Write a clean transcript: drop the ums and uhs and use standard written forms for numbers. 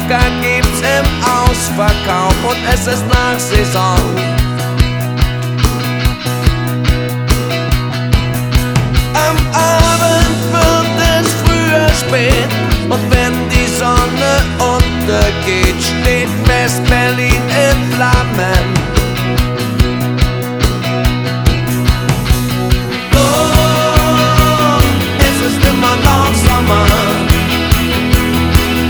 Rocker gibt's im Ausverkauf und es ist nach Saison. Am Abend wird es früher spät und wenn die Sonne untergeht, steht West-Berlin in Flammen.